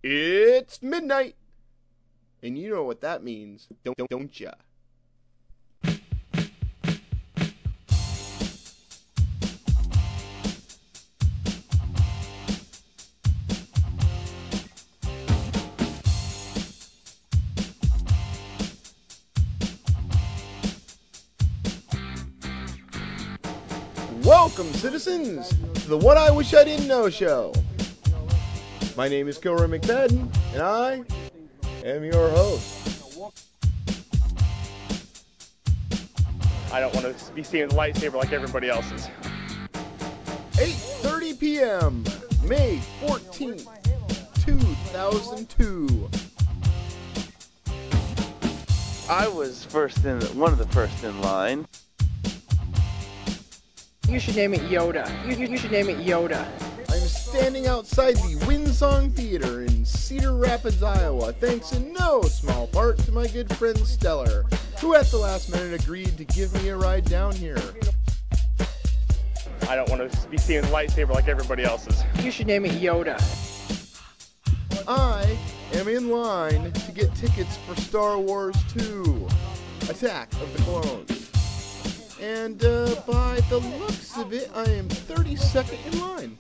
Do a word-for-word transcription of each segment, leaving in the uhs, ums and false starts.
It's midnight, and you know what that means, don't don't, don't ya? Welcome, citizens, to the What I Wish I Didn't Know show. My name is Kilroy McFadden, and I am your host. I don't want to be seeing the lightsaber like everybody else is. eight thirty p.m., May fourteenth, two thousand two. I was first in, one of the first in line. You should name it Yoda. You, you, you should name it Yoda. I'm standing outside the Windsong Theater in Cedar Rapids, Iowa, thanks in no small part to my good friend Stellar, who at the last minute agreed to give me a ride down here. I don't want to be seeing the lightsaber like everybody else is. You should name it Yoda. I am in line to get tickets for Star Wars two, Attack of the Clones. And uh, by the looks of it, I am thirty-second in line.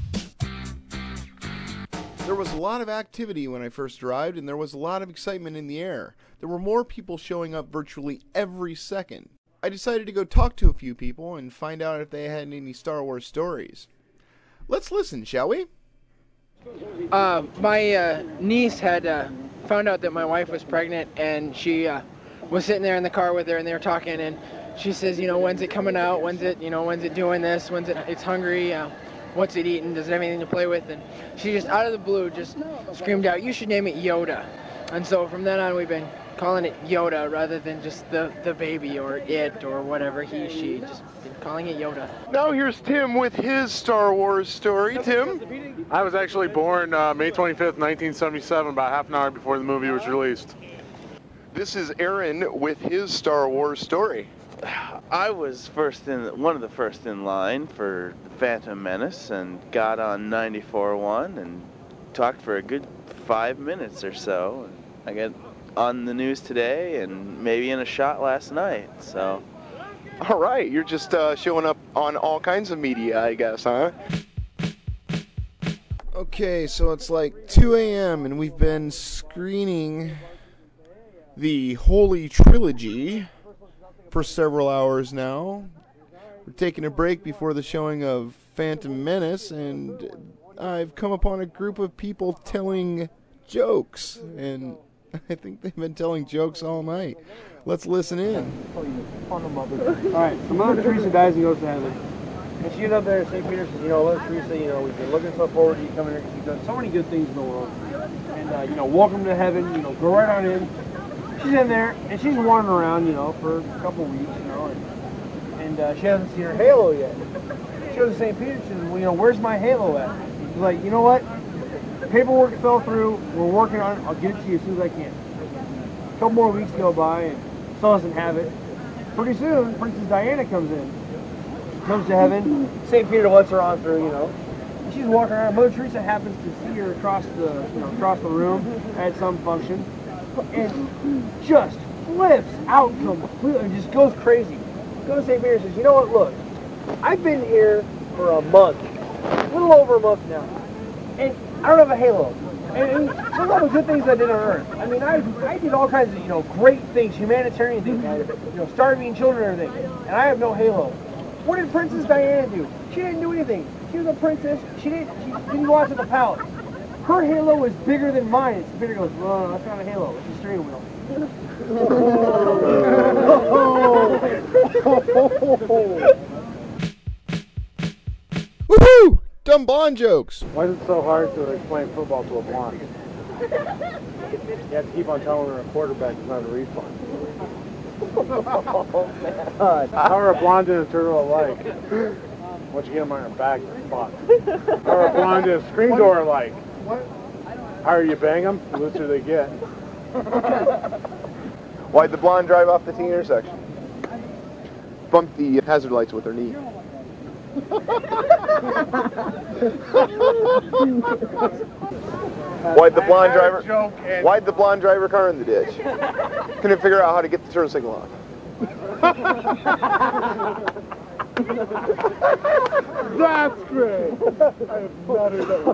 There was a lot of activity when I first arrived, and there was a lot of excitement in the air. There were more people showing up virtually every second. I decided to go talk to a few people and find out if they had any Star Wars stories. Let's listen, shall we? Uh, my uh, niece had uh, found out that my wife was pregnant, and she uh, was sitting there in the car with her, and they were talking, and she says, you know, when's it coming out? When's it, you know, when's it doing this? When's it, it's hungry? Uh, what's it eating? Does it have anything to play with? And she just, out of the blue, just screamed out, you should name it Yoda. And so from then on, we've been calling it Yoda rather than just the, the baby or it or whatever, he, she, just been calling it Yoda. Now here's Tim with his Star Wars story. Tim? I was actually born uh, May twenty-fifth, nineteen seventy-seven, about half an hour before the movie was released. This is Aaron with his Star Wars story. I was first in, one of the first in line for the Phantom Menace and got on ninety-four point one and talked for a good five minutes or so. I got on the news today and maybe in a shot last night, so. All right, you're just uh, showing up on all kinds of media, I guess, huh? Okay, so it's like two a.m. and we've been screening the Holy Trilogy for several hours now. We're taking a break before the showing of Phantom Menace, and I've come upon a group of people telling jokes, and I think they've been telling jokes all night. Let's listen in. Alright, so Mother Teresa dies and goes to heaven. And she ends up there at Saint Peter's says, you know, Mother Teresa, you know, we've been looking so forward to you coming here. You've done so many good things in the world. And, uh, you know, welcome to heaven, you know, go right on in. She's in there, and she's wandering around, you know, for a couple weeks, you know, and, and uh, she hasn't seen her halo yet. She goes to Saint Peter's and says, well, you know, where's my halo at? She's like, you know what? Paperwork fell through. We're working on it. I'll get it to you as soon as I can. A couple more weeks go by, and still doesn't have it. Pretty soon, Princess Diana comes in. She comes to heaven. Saint Peter lets her on through, you know. And she's walking around. Mother Teresa happens to see her across the, you know, across the room at some function. And just flips out completely and just goes crazy. Goes to Saint Peter and says, you know what, look, I've been here for a month, a little over a month now, and I don't have a halo. And, and look all the good things I did on Earth. I mean, I I did all kinds of, you know, great things, humanitarian things, you know, starving children and everything, and I have no halo. What did Princess Diana do? She didn't do anything. She was a princess. She didn't, she didn't go out to the palace. Her halo is bigger than mine. And Peter goes, well, that's not a halo. It's a steering wheel. Woohoo! Dumb blonde jokes. Why is it so hard to explain football to a blonde? You have to keep on telling her a quarterback is not a refund. How are a blonde and a turtle alike? Once you get them on your back, they're fucked. How are a blonde and a screen door alike? What? Higher you bang them, the looser they get. Why'd the blonde drive off the T intersection? Bumped the hazard lights with her knee. Why'd the blonde I had a driver? joke and- Why'd the blonde driver car in the ditch? Couldn't figure out how to get the turn signal off. That's great. I have not heard that one.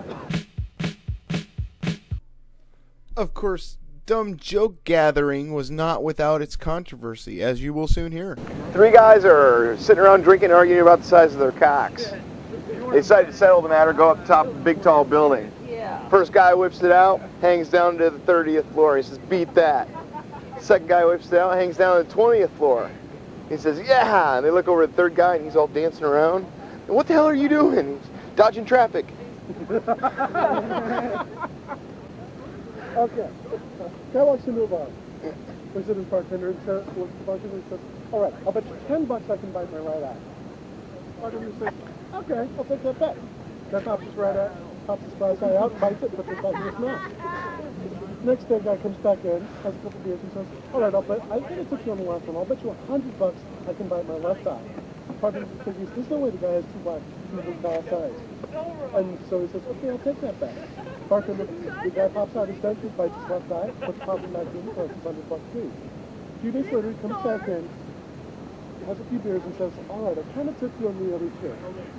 Of course, Dumb Joke Gathering was not without its controversy, as you will soon hear. Three guys are sitting around drinking, arguing about the size of their cocks. They decided to settle the matter, go up top of a big tall building. First guy whips it out, hangs down to the thirtieth floor. He says, beat that. Second guy whips it out, hangs down to the twentieth floor. He says, yeah. And they look over at the third guy, and he's all dancing around. And what the hell are you doing? He's dodging traffic. Okay. Guy walks into a bar. Looks at his bartender and says, looks at the bartender and says, all right, I'll bet you ten bucks I can bite my right eye. Bartender says, okay, I'll take that bet. Guy pops his right eye, pops his right eye out, bites it, puts it back in his mouth. Next day, guy comes back in, has a couple beers, and says, all right, I'll bet, I think I took you on the last one, I'll bet you a hundred bucks I can bite my left eye. Bartender figures, there's no way the guy has two black, two glass eyes. And so he says, okay, I'll take that bet. Bartender, the guy pops out his dentures, bites his left eye, puts pop it back in, collects his hundred bucks too. A few days later, he comes back in, has a few beers, and says, all right, I kind of took you on the other two.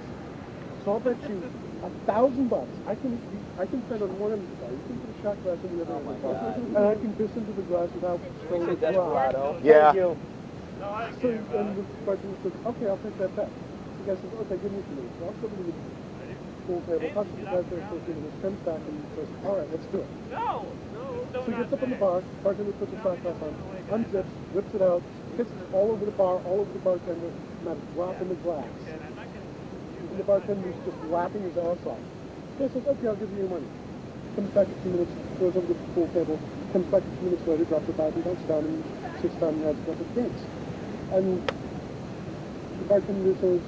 So I'll bet you a thousand bucks. I can I can stand on one end of the bar. You can put a shot glass on the other end of the bar. And I can piss into the glass without spilling the glass. Yeah. Thank you. So and the bartender says, okay, I'll take that bet. The guy says, okay, give me some minutes. So I'll come to the pool table, talks to the guy there for a few minutes, comes back and says, all right, let's do it. So he gets up on the bar, bartender puts a shot glass on, unzips, whips it out, pisses all over the bar, all over the bartender, not a drop in the glass. And the bartender's just laughing his ass off. The guy says, okay, I'll give you your money. Comes back a few minutes, goes over to the pool table, comes back a few minutes later, drops the bag, and goes down and sits down and has a couple of drinks. And the bartender says,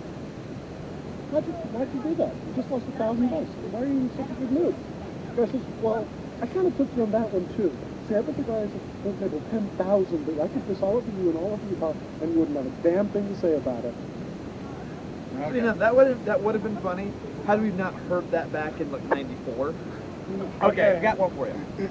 how'd you, how'd you do that? You just lost a thousand bucks. Why are you in such a good mood? The guy says, well, I kind of took you on that one too. See, I bet the guys at the pool table ten thousand, but I could piss all over you and all over your bar, and you wouldn't have a damn thing to say about it. Okay. You know, that would have that would have been funny had we not heard that back in like ninety-four. Okay, I got one for you.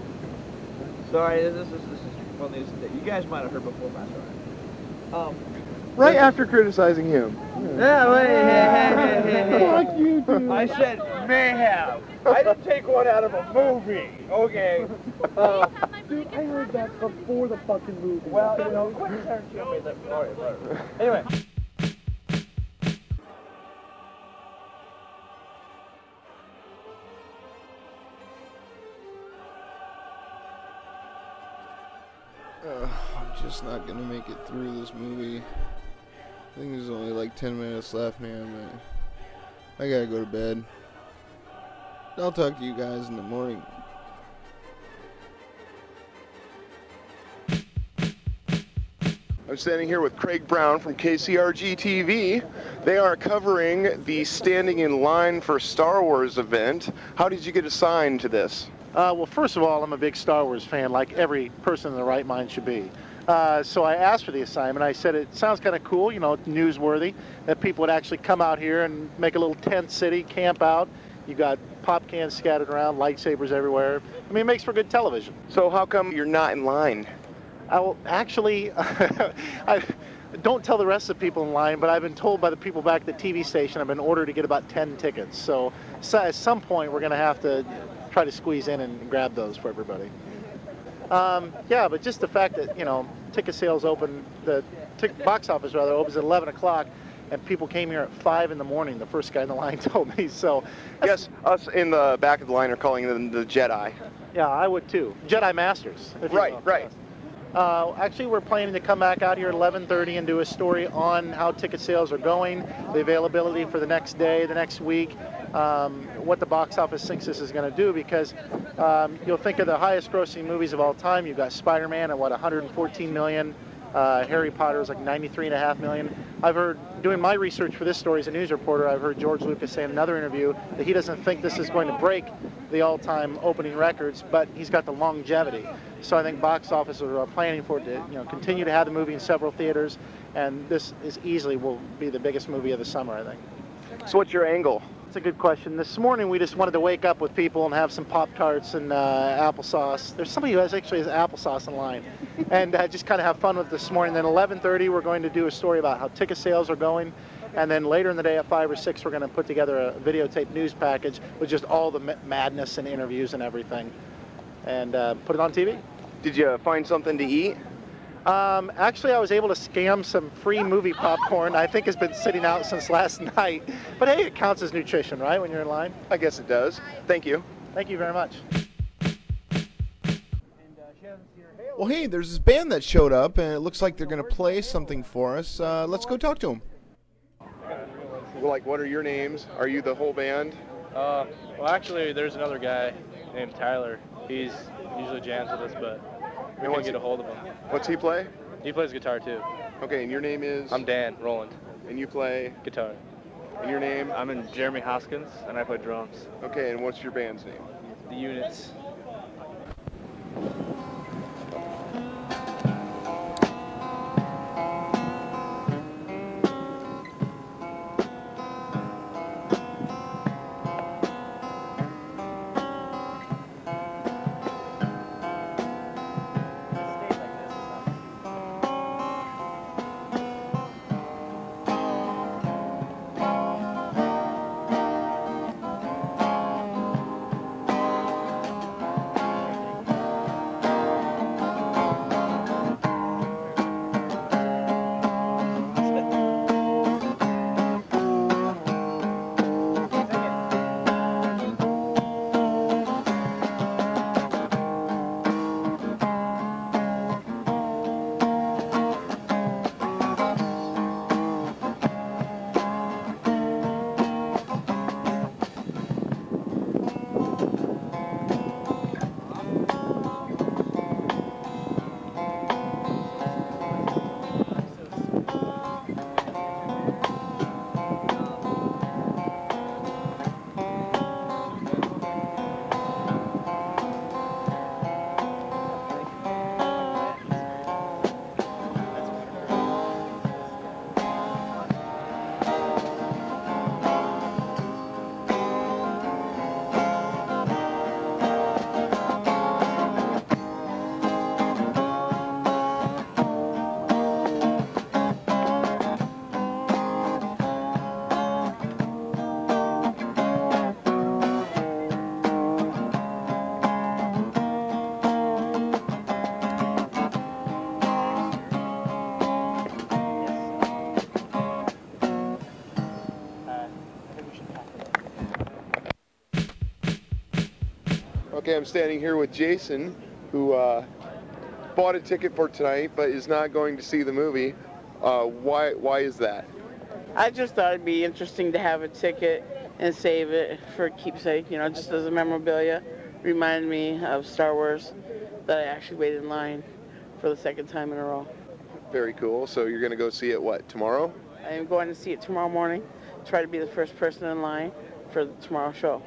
Sorry, this is this is one of these that you guys might have heard before, but that's all right. Um, Right after criticizing him. yeah, wait, hey, hey, hey, hey, hey. Fuck you, dude. I said may have. I didn't take one out of a movie. Okay. Uh, Dude, I heard that before the fucking movie. well, you know, Quentin Tarantino made that. All right, whatever. Anyway. Uh, I'm just not gonna make it through this movie. I think there's only like ten minutes left, man. I, I gotta go to bed. I'll talk to you guys in the morning. I'm standing here with Craig Brown from K C R G T V. They are covering the Standing in Line for Star Wars event. How did you get assigned to this? Uh, well, first of all, I'm a big Star Wars fan, like every person in the right mind should be. Uh, so I asked for the assignment. I said it sounds kind of cool, you know, newsworthy, that people would actually come out here and make a little tent city, camp out. You got pop cans scattered around, lightsabers everywhere. I mean, it makes for good television. So how come you're not in line? I will actually, I don't tell the rest of the people in line, but I've been told by the people back at the T V station I've been ordered to get about ten tickets. So, so at some point we're going to have to try to squeeze in and grab those for everybody. Um, yeah, but just the fact that, you know, ticket sales open, the tick, box office rather opens at eleven o'clock, and people came here at five in the morning. The first guy in the line told me. So, Yes, us in the back of the line are calling them the Jedi. yeah, I would too. Jedi Masters. if you Right, will. right. Uh, actually, we're planning to come back out here at eleven thirty and do a story on how ticket sales are going, the availability for the next day, the next week, um, what the box office thinks this is going to do, because um, you'll think of the highest grossing movies of all time. You've got Spider-Man at, what, one hundred fourteen million. Uh, Harry Potter is like ninety-three and a half million. I've heard, doing my research for this story as a news reporter, I've heard George Lucas say in another interview that he doesn't think this is going to break the all-time opening records, but he's got the longevity. So I think box offices are planning for it to, you know, continue to have the movie in several theaters, and this is easily will be the biggest movie of the summer, I think. So what's your angle? That's a good question. This morning we just wanted to wake up with people and have some Pop-Tarts and uh, applesauce. There's somebody who has actually has applesauce in line. And uh, just kind of have fun with this morning. Then eleven thirty we're going to do a story about how ticket sales are going. And then later in the day at five or six we're going to put together a videotape news package with just all the madness and interviews and everything. And uh, put it on T V. Did you find something to eat? Um, actually, I was able to scam some free movie popcorn. I think has been sitting out since last night. But hey, it counts as nutrition, right, when you're in line? I guess it does. Thank you. Thank you very much. Well, hey, there's this band that showed up, and it looks like they're going to play something for us. Uh, let's go talk to them. Like, what are your names? Are you the whole band? Uh, well, actually, there's another guy named Tyler. He's usually jams with us, but we can't get a hold of him. What's he play? He plays guitar, too. Okay, and your name is? I'm Dan Roland. And you play? Guitar. And your name? I'm in Jeremy Hoskins, and I play drums. Okay, and what's your band's name? The Units. Okay, I'm standing here with Jason, who uh, bought a ticket for tonight, but is not going to see the movie. Uh, why? Why is that? I just thought it'd be interesting to have a ticket and save it for keepsake, you know, just as a memorabilia. Reminded me of Star Wars, that I actually waited in line for the second time in a row. Very cool. So you're going to go see it, what, tomorrow? I am going to see it tomorrow morning. Try to be the first person in line for the tomorrow show.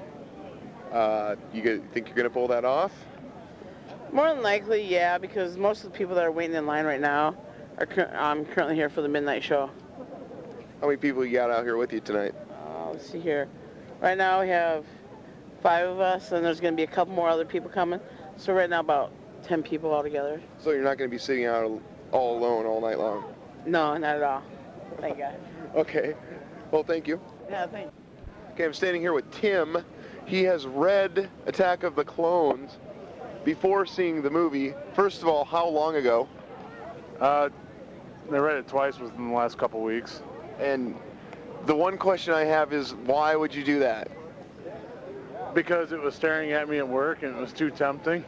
Uh, you get, think you're going to pull that off? More than likely, yeah, because most of the people that are waiting in line right now are cur- um, currently here for the midnight show. How many people you got out here with you tonight? Uh, let's see here. Right now we have five of us, and there's going to be a couple more other people coming. So right now about ten people altogether. So you're not going to be sitting out all alone all night long? No, not at all. Thank God. Okay. Well, thank you. Yeah, thank you. Okay, I'm standing here with Tim. He has read Attack of the Clones before seeing the movie. First of all, how long ago? Uh, I read it twice within the last couple weeks. And the one question I have is, why would you do that? Because it was staring at me at work and it was too tempting.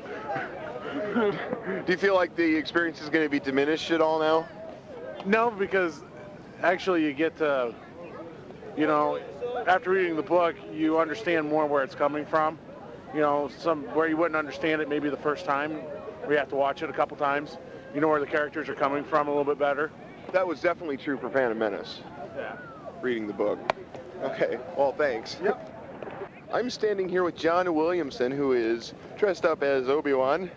Do you feel like the experience is going to be diminished at all now? No, because actually you get to, you know, after reading the book, you understand more where it's coming from. You know, some where you wouldn't understand it maybe the first time, where you have to watch it a couple times. You know where the characters are coming from a little bit better. That was definitely true for Phantom Menace. Yeah. Reading the book. Okay, well, thanks. Yep. I'm standing here with John Williamson, who is dressed up as Obi-Wan.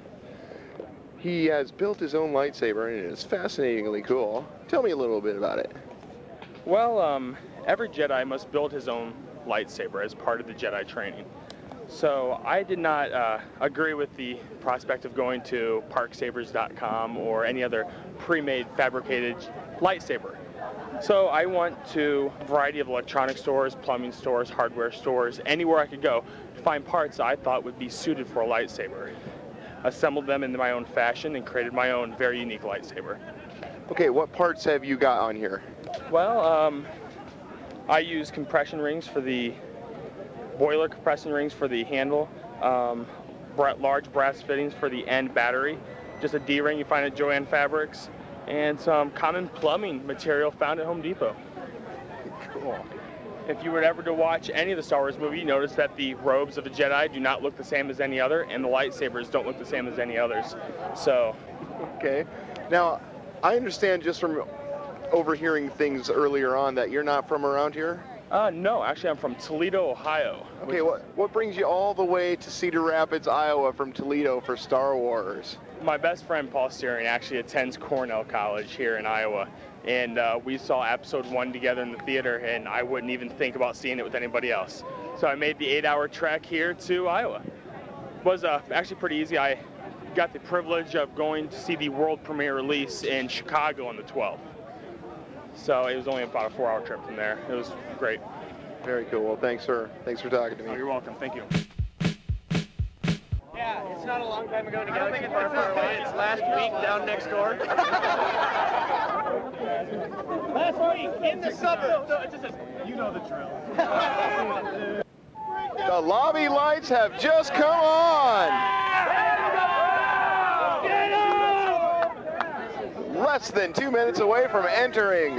He has built his own lightsaber, and it is fascinatingly cool. Tell me a little bit about it. Well, um, every Jedi must build his own lightsaber as part of the Jedi training. So I did not uh, agree with the prospect of going to park sabers dot com or any other pre-made fabricated lightsaber. So I went to a variety of electronic stores, plumbing stores, hardware stores, anywhere I could go to find parts I thought would be suited for a lightsaber. Assembled them in my own fashion and created my own very unique lightsaber. Okay, what parts have you got on here? Well, um, I use compression rings for the boiler compression rings for the handle, um, bra large brass fittings for the end battery, just a D-ring you find at Joann Fabrics, and some common plumbing material found at Home Depot. Cool. If you were ever to watch any of the Star Wars movie, you notice that the robes of the Jedi do not look the same as any other, and the lightsabers don't look the same as any others. So, okay. Now, I understand just from overhearing things earlier on that you're not from around here? Uh, no, actually I'm from Toledo, Ohio. Okay, what, what brings you all the way to Cedar Rapids, Iowa from Toledo for Star Wars? My best friend Paul Steering actually attends Cornell College here in Iowa, and uh, we saw episode one together in the theater, and I wouldn't even think about seeing it with anybody else. So I made the eight-hour trek here to Iowa. It was uh, actually pretty easy. I got the privilege of going to see the world premiere release in Chicago on the twelfth. So it was only about a four-hour trip from there. It was great. Very cool. Well, thanks for thanks for talking to me. Oh, you're welcome. Thank you. Yeah, it's not a long time ago to Galaxy Far Far Away. It's last week down next door. Last week in the suburbs. No, it just says, you know the drill. The lobby lights have just come on. Less than two minutes away from entering.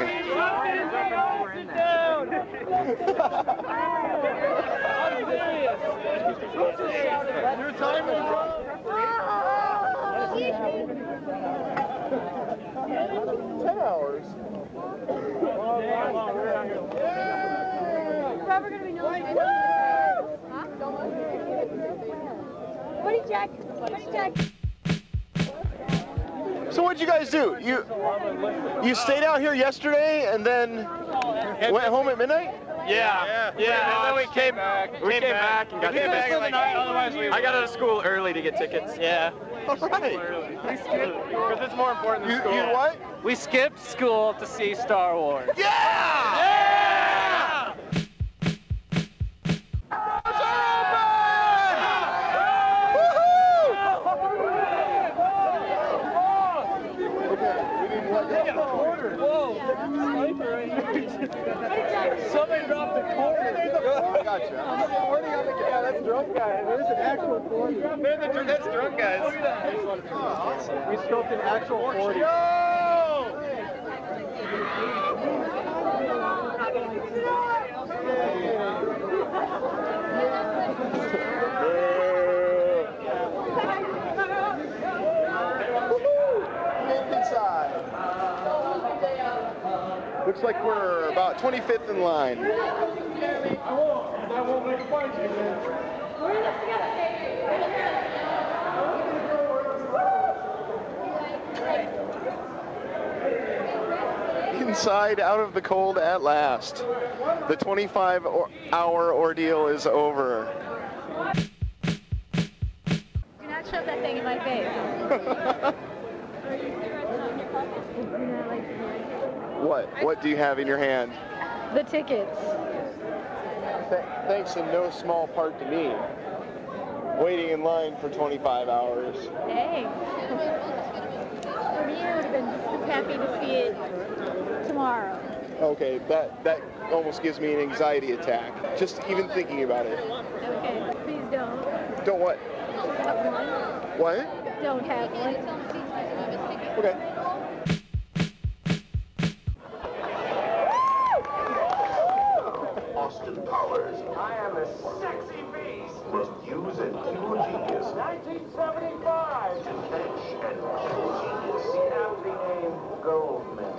Ten hours. Probably gonna be no Huh? Buddy Jack. Buddy Jack. So what'd you guys do? You you stayed out here yesterday and then went home at midnight? Yeah, yeah, yeah. And then we came back. We came, came back. back and got tickets. Back like, otherwise we I got out of school early to get tickets. Yeah. All right. We skipped because it's more important than you, school. You what? We skipped school to see Star Wars. Yeah! Yeah! Somebody dropped a quarter. I got you. Yeah, that's drunk guy. There's an actual forty. That's drunk guys. We scoped an actual forty. Inside. Looks like we're about twenty-fifth in line. Inside, out of the cold at last. The twenty-five hour ordeal is over. Do not shove that thing in my face. What? What do you have in your hand? The tickets. Th thanks in no small part to me. Waiting in line for twenty-five hours. Hey. For me, I would have been just as happy to see it tomorrow. Okay, that that almost gives me an anxiety attack. Just even thinking about it. Okay, please don't. Don't what? Have one. What? Don't have one. Okay. Austin Powers. I am a sexy beast. Must use and kill genius. nineteen seventy-five. To catch and kill genius. The aptly named Goldman.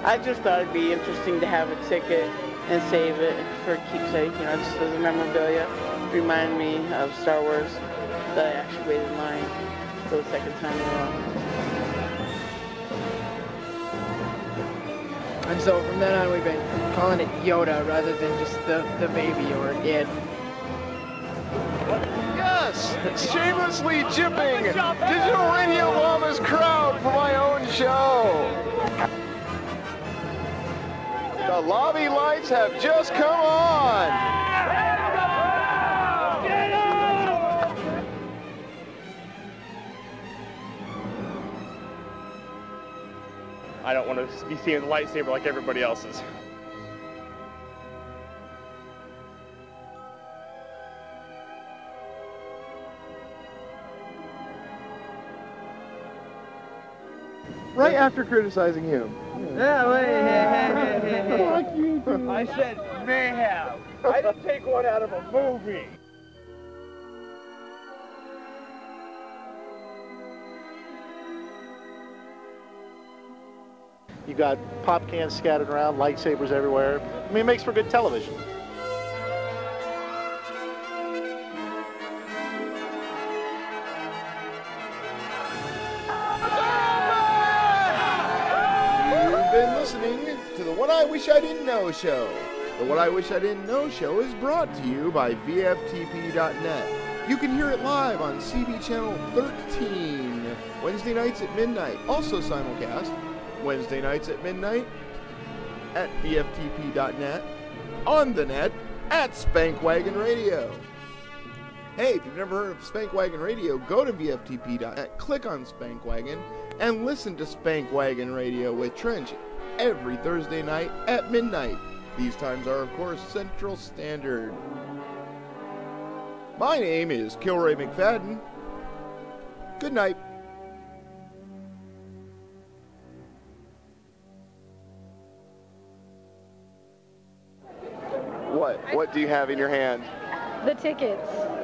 I just thought it'd be interesting to have a ticket and save it for keepsake, you know, just as a memorabilia. Remind me of Star Wars that I actually waited in line for the second time in a row. And so from then on, we've been calling it Yoda rather than just the, the baby or Id. Yes! Shamelessly jipping Digital Radio Llama's crowd for my own show. The lobby lights have just come on. I don't want to be seeing the lightsaber like everybody else is. Right after criticizing you. Yeah, wait, hey, hey, hey, hey, Fuck you, dude. I said may have. I didn't take one out of a movie. You got pop cans scattered around, lightsabers everywhere. I mean, it makes for good television. You've been listening to the What I Wish I Didn't Know show. The What I Wish I Didn't Know show is brought to you by V F T P dot net. You can hear it live on C B Channel thirteen, Wednesday nights at midnight. Also simulcast Wednesday nights at midnight at V F T P dot net, on the net at Spankwagon Radio. Hey, if you've never heard of Spankwagon Radio, go to V F T P dot net, click on Spankwagon, and listen to Spankwagon Radio with Trench every Thursday night at midnight. These times are, of course, Central Standard. My name is Kilroy McFadden. Good night. What? What do you have in your hand? The tickets.